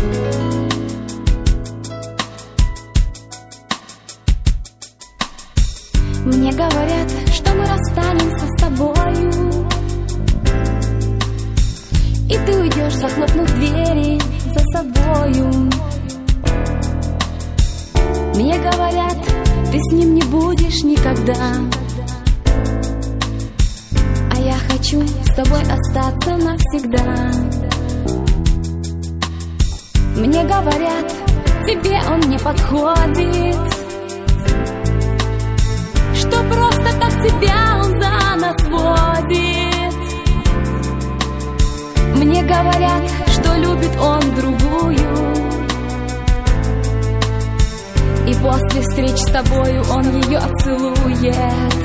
Мне говорят, что мы расстанемся с тобою, и ты уйдешь, захлопнув двери за собою. Мне говорят, ты с ним не будешь никогда, а я хочу с тобой остаться навсегда. Мне говорят, тебе он не подходит, что просто так тебя он за нас водит. Мне говорят, что любит он другую, и после встреч с тобою он ее целует.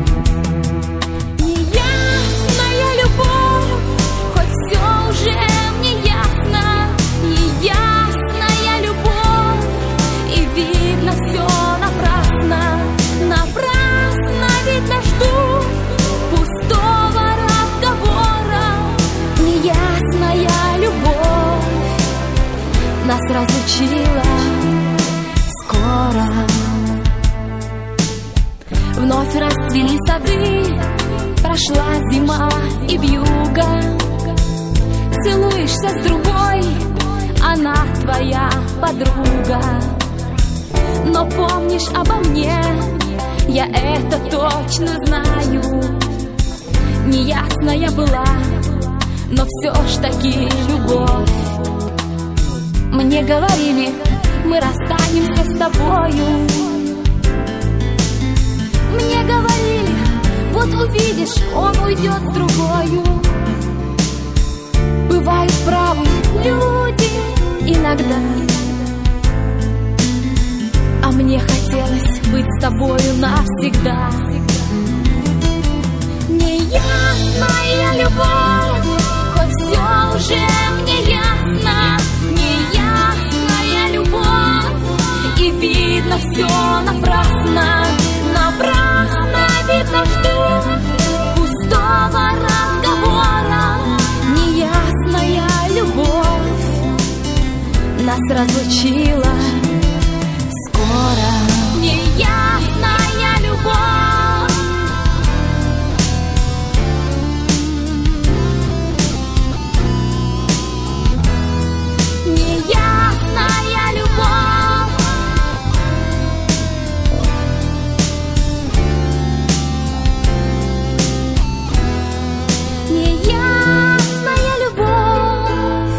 Неясная любовь, хоть все уже мне ясно. Неясная любовь, и видно все напрасно. Напрасно, видно, жду пустого разговора. Неясная любовь нас разлучила скоро. Вновь расцвели сады, прошла зима и вьюга. Целуешься с другой, она твоя подруга. Но помнишь обо мне, я это точно знаю. Неясная была, но все ж таки любовь. Мне говорили, мы расстанемся с тобою. Мне говорили, вот увидишь, он уйдет с другою. Бывают правы люди иногда, а мне хотелось быть с тобою навсегда. Неясная любовь, хоть все уже мне ясно. Неясная любовь, и видно все напрасно. Напрасно, видно, жду пустого разговора. Неясная любовь нас разлучила скоро. Неясная любовь, неясная любовь, неясная любовь.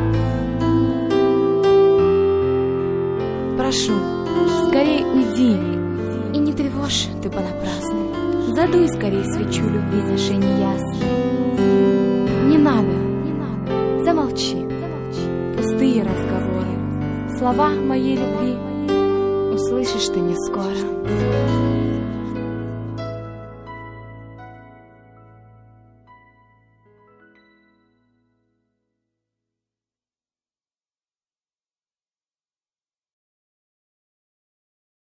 Прошу, скорей уйди, и не тревожь ты понапрасну. Задуй скорей свечу любви нашей неясной. Не надо, замолчи. Пустые разговоры, слова моей любви услышишь ты не скоро.